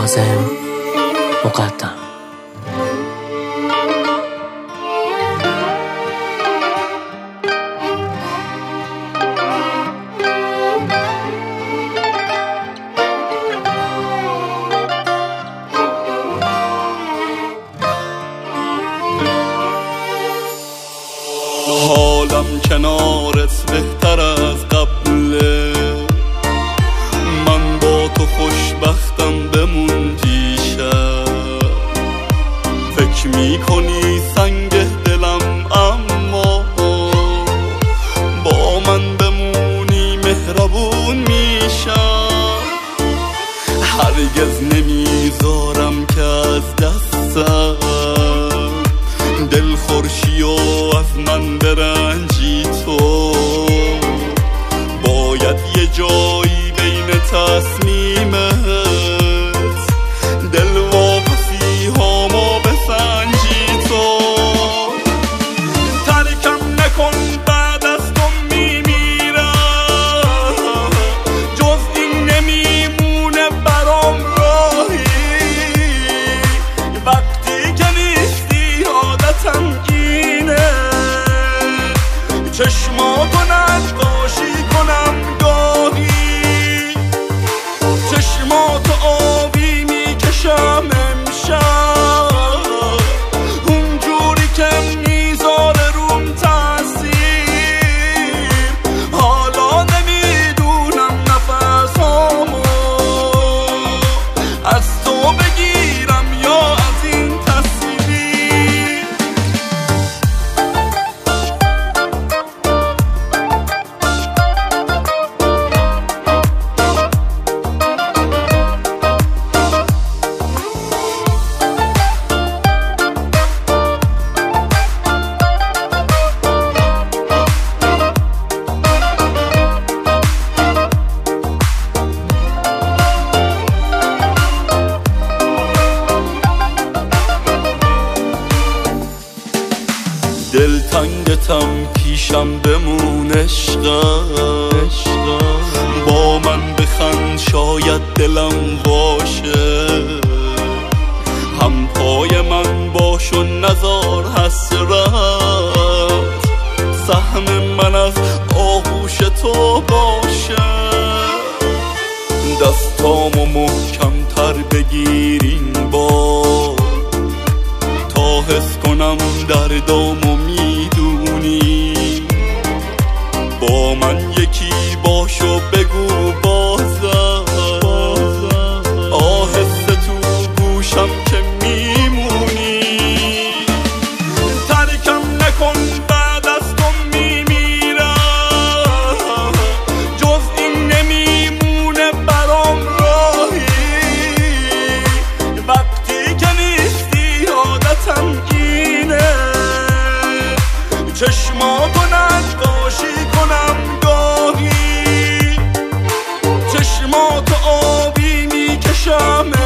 کاظم مقدم. حالم کنارت بهتر از قبله، من با تو خوشبختم بموندی شب. فکر میکنی سنگ دلم اما با من بمونی مهربون میشم. هرگز نمیذارم که از دستم دل خورشی و از من برنجی. تو باید یه جایی بین تصمیمت دل واپسی هامو بسنجی. تو ترکم نکن بعد از تو میمیرم، جز این نمیمونه برام راهی. وقتی که نیستی عادتم اینه، چشماتو نقاشی کنم گاهی. چشماتو آبی میکشم امشب، اونجوری که میذاره روم تاثیر. حالا نمیدونم نفسامو از تو بگیرم یا از این تصویر. دلتنگتم پیشم بمون عشقم، با من بخند شاید دلم باشه. هم پای من باش و نزار حسرت، سهم من از آغوش تو باشه. دستامو محکم تر بگیرین بار تا حس کنم دردامو میدونی. با من یکی باش و بگو بازم آهسته تو گوشم که میمونی. ترکم نکن بعد از تو میمیرم، جز این نمیمونه برام راهی. وقتی که نیستی عادتم اینه، چشماتو نقاشی کنم گاهی. چشماتو آبی میکشم